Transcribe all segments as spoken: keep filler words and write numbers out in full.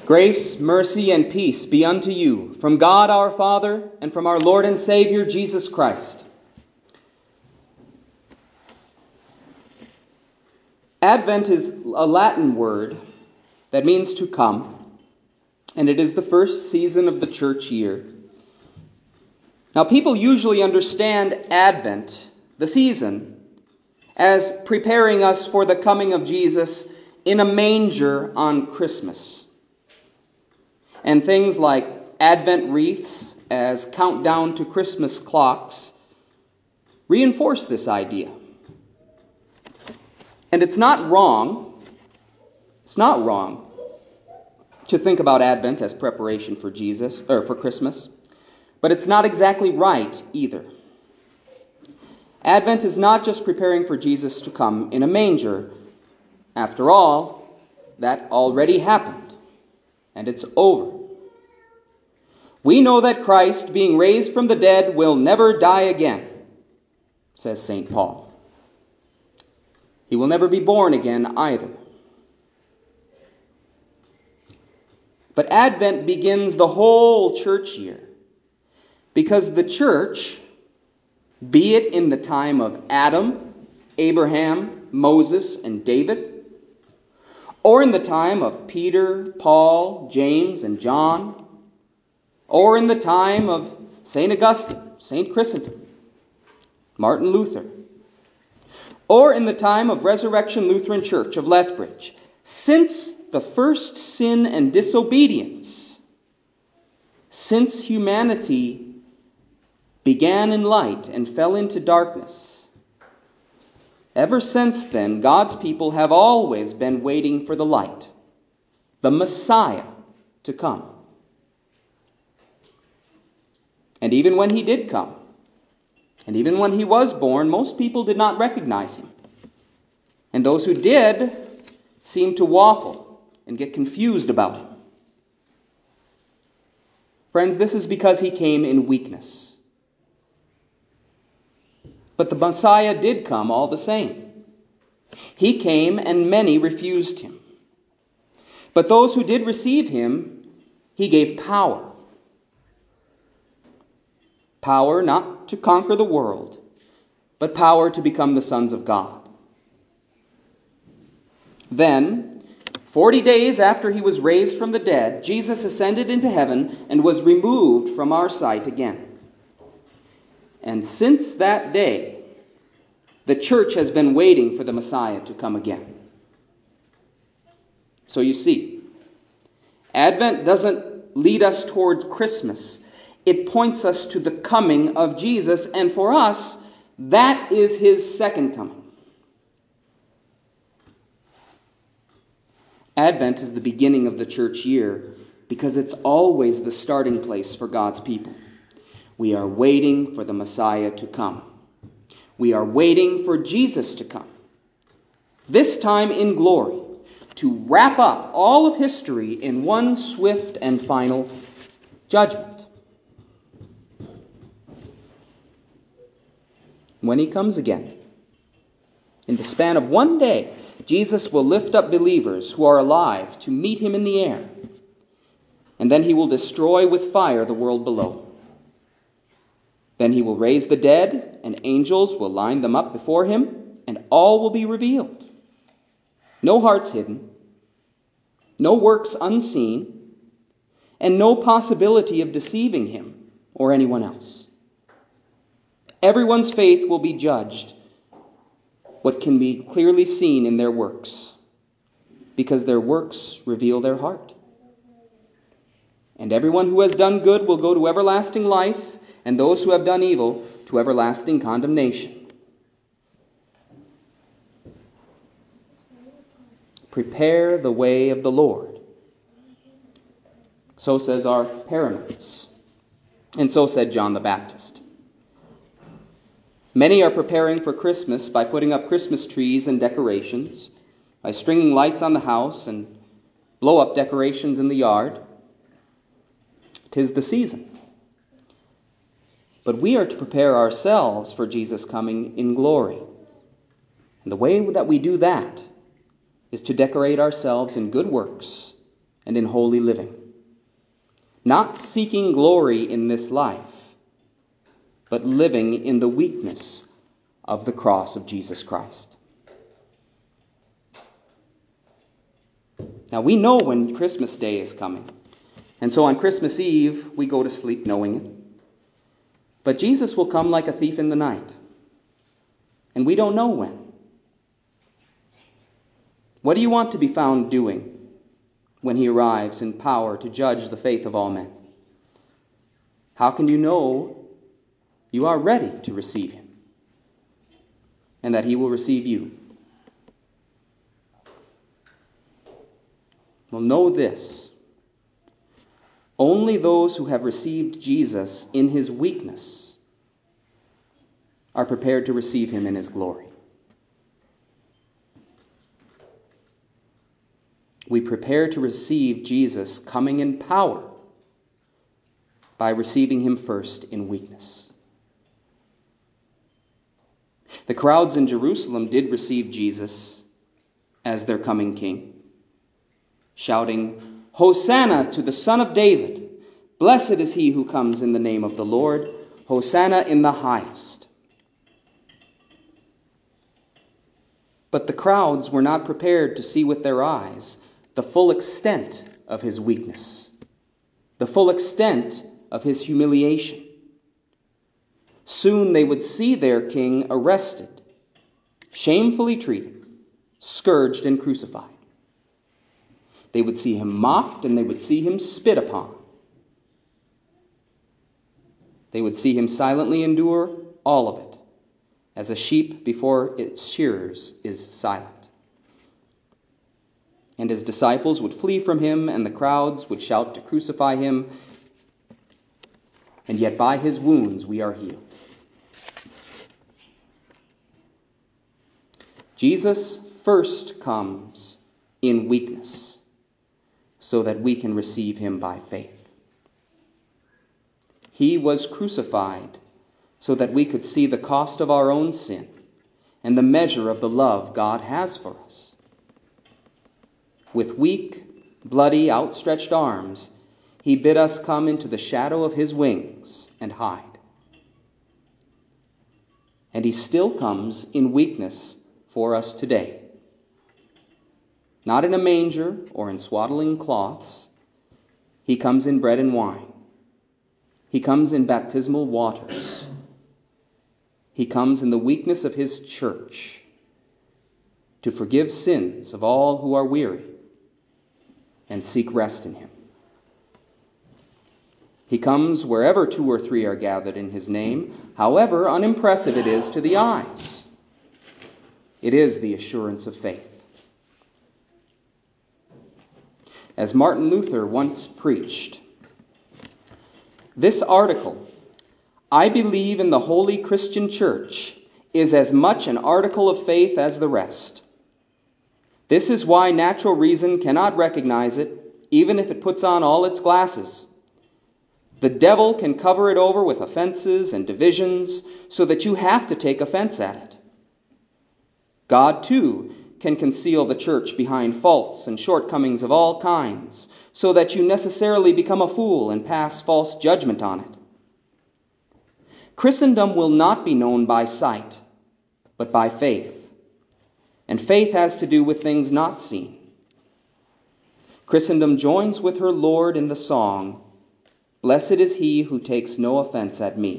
Grace, mercy, and peace be unto you from God our Father and from our Lord and Savior Jesus Christ. Advent is a Latin word that means to come, and it is the first season of the church year. Now, people usually understand Advent, the season, as preparing us for the coming of Jesus in a manger on Christmas. And things like Advent wreaths as countdown to Christmas clocks reinforce this idea. And it's not wrong, it's not wrong to think about Advent as preparation for Jesus, or for Christmas, but it's not exactly right either. Advent is not just preparing for Jesus to come in a manger. After all, that already happened, and it's over. We know that Christ, being raised from the dead, will never die again, says Saint Paul. He will never be born again either. But Advent begins the whole church year, because the church, be it in the time of Adam, Abraham, Moses, and David, or in the time of Peter, Paul, James, and John, or in the time of Saint Augustine, Saint Chrysostom, Martin Luther, or in the time of Resurrection Lutheran Church of Lethbridge, since the first sin and disobedience, since humanity began in light and fell into darkness, ever since then, God's people have always been waiting for the light, the Messiah, to come. And even when he did come, and even when he was born, most people did not recognize him. And those who did seemed to waffle and get confused about him. Friends, this is because he came in weakness. But the Messiah did come all the same. He came and many refused him. But those who did receive him, he gave power. Power not to conquer the world, but power to become the sons of God. Then, forty days after he was raised from the dead, Jesus ascended into heaven and was removed from our sight again. And since that day, the church has been waiting for the Messiah to come again. So you see, Advent doesn't lead us towards Christmas. It points us to the coming of Jesus, and for us, that is his second coming. Advent is the beginning of the church year because it's always the starting place for God's people. We are waiting for the Messiah to come. We are waiting for Jesus to come, this time in glory, to wrap up all of history in one swift and final judgment. When he comes again, in the span of one day, Jesus will lift up believers who are alive to meet him in the air, and then he will destroy with fire the world below. Then he will raise the dead, and angels will line them up before him, and all will be revealed. No hearts hidden, no works unseen, and no possibility of deceiving him or anyone else. Everyone's faith will be judged, what can be clearly seen in their works, because their works reveal their heart. And everyone who has done good will go to everlasting life, and those who have done evil to everlasting condemnation. Prepare the way of the Lord. So says our parents, and so said John the Baptist. Many are preparing for Christmas by putting up Christmas trees and decorations, by stringing lights on the house and blow-up decorations in the yard. 'Tis the season. But we are to prepare ourselves for Jesus' coming in glory. And the way that we do that is to decorate ourselves in good works and in holy living, not seeking glory in this life, but living in the weakness of the cross of Jesus Christ. Now, we know when Christmas Day is coming, and so on Christmas Eve, we go to sleep knowing it. But Jesus will come like a thief in the night, and we don't know when. What do you want to be found doing when he arrives in power to judge the faith of all men? How can you know you are ready to receive him and that he will receive you? Well, know this. Only those who have received Jesus in his weakness are prepared to receive him in his glory. We prepare to receive Jesus coming in power by receiving him first in weakness. The crowds in Jerusalem did receive Jesus as their coming king, shouting, "Hosanna to the Son of David! Blessed is he who comes in the name of the Lord! Hosanna in the highest!" But the crowds were not prepared to see with their eyes the full extent of his weakness, the full extent of his humiliation. Soon they would see their king arrested, shamefully treated, scourged and crucified. They would see him mocked and they would see him spit upon. They would see him silently endure all of it, as a sheep before its shearers is silent. And his disciples would flee from him, and the crowds would shout to crucify him. And yet by his wounds we are healed. Jesus first comes in weakness so that we can receive him by faith. He was crucified so that we could see the cost of our own sin and the measure of the love God has for us. With weak, bloody, outstretched arms, he bid us come into the shadow of his wings and hide. And he still comes in weakness for us today. Not in a manger or in swaddling cloths. He comes in bread and wine. He comes in baptismal waters. He comes in the weakness of his church to forgive sins of all who are weary and seek rest in him. He comes wherever two or three are gathered in his name, however unimpressive it is to the eyes. It is the assurance of faith. As Martin Luther once preached, "This article, I believe in the Holy Christian Church, is as much an article of faith as the rest. This is why natural reason cannot recognize it, even if it puts on all its glasses. The devil can cover it over with offenses and divisions so that you have to take offense at it. God, too, can conceal the church behind faults and shortcomings of all kinds so that you necessarily become a fool and pass false judgment on it. Christendom will not be known by sight, but by faith. And faith has to do with things not seen. Christendom joins with her Lord in the song, 'Blessed is he who takes no offense at me.'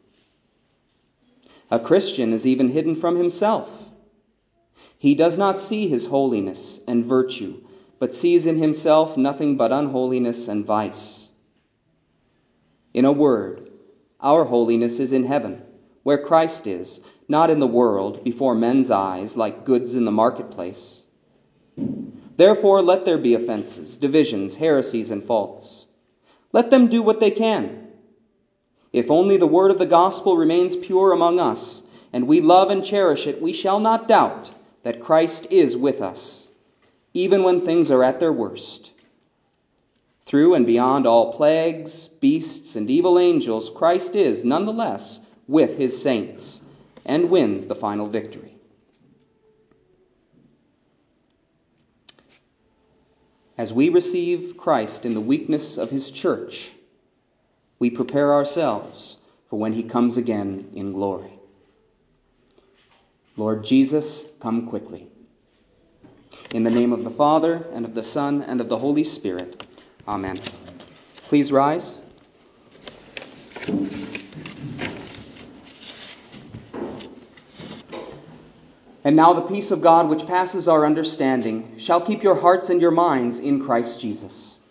A Christian is even hidden from himself. He does not see his holiness and virtue, but sees in himself nothing but unholiness and vice. In a word, our holiness is in heaven, where Christ is, not in the world, before men's eyes, like goods in the marketplace. Therefore, let there be offenses, divisions, heresies, and faults. Let them do what they can. If only the word of the gospel remains pure among us, and we love and cherish it, we shall not doubt that Christ is with us, even when things are at their worst. Through and beyond all plagues, beasts, and evil angels, Christ is, nonetheless, with his saints, and wins the final victory." As we receive Christ in the weakness of his church, we prepare ourselves for when he comes again in glory. Lord Jesus, come quickly. In the name of the Father, and of the Son, and of the Holy Spirit. Amen. Please rise. And now the peace of God, which passes our understanding, shall keep your hearts and your minds in Christ Jesus.